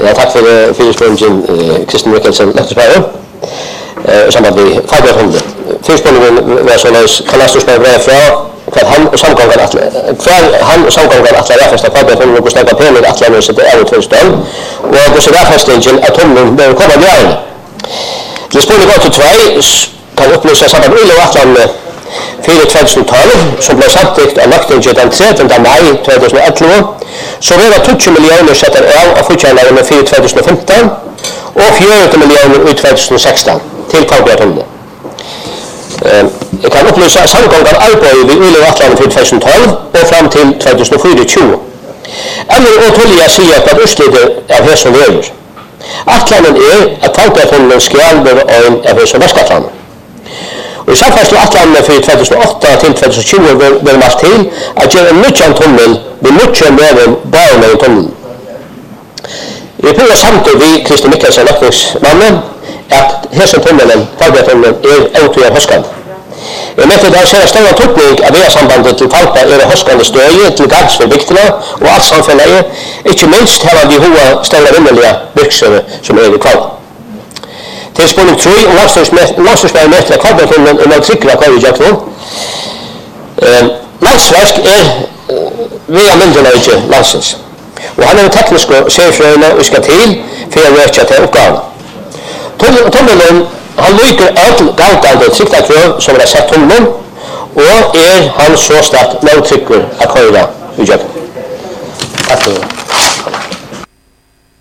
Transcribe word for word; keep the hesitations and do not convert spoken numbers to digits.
Ja, tack för fyrirspurningen Kristinn Mikkelsen, Løktisbærum. I samband med Fagberghunden. Fyrirspurningen var således, kan Løktisbærum brev fra hva han og samgangen atler, hva han og samgangen atler rafest av Fagberghunden og snakka pening atler når sitter av tvillstøl, og hos rafestingen at hunden bør komme av gjerne. Til spurning åttiotvå kan upplysa samband med Ilo atler fire tjugohundratolv, som ble samtidigt av Løktisbærum den trettonde maj tjugoelva, så var det tjugo miljoner setter av av fortjennere med fire tjugo femton og fjorton miljoner i tjugo sexton til Fagberghunden. Jeg kan opplyse at samgangen arbeider ved Ilo Atlandet til tjugo tolv og frem til tjugo tjuefire. Eller å tullige sier at utslitet av hesson vever. Atlandet er at Fagberghunden skal være en av hesson Vestgatlandet. Og i samferdsel Atlandet for tjugo oh åtta til tjugo tjue vil malt til at gjøre en nødjan tunnel ved nødjan veven bare med tunnelen. Jeg prøver samtidig vi Kristinn Mikkelsen, Løktingsmannen, at hesson tunnelen, Fagberghunden, er autoja hoskande. Jeg mente det er en større tolkning av veisambandet til Falpa er hoskande støye til gangs for bygdene og alt samfunnet, ikke minst har de hoa større vinnelige virksomheter som er i Kvalp. Til spurning tre om landstyrsmæremeter av Fagberghunden er nok sikker av Kvalp. Landsverk er via myndeløyge landsens, og han er en teknisk serifrøyne og skal til for å røkja til oppgavene. Tunnelen han lyker alt gangande tryktakvøv som er sett tunnelen, og er han så start lovtrykkur av køyra i jøkken. Takk for det.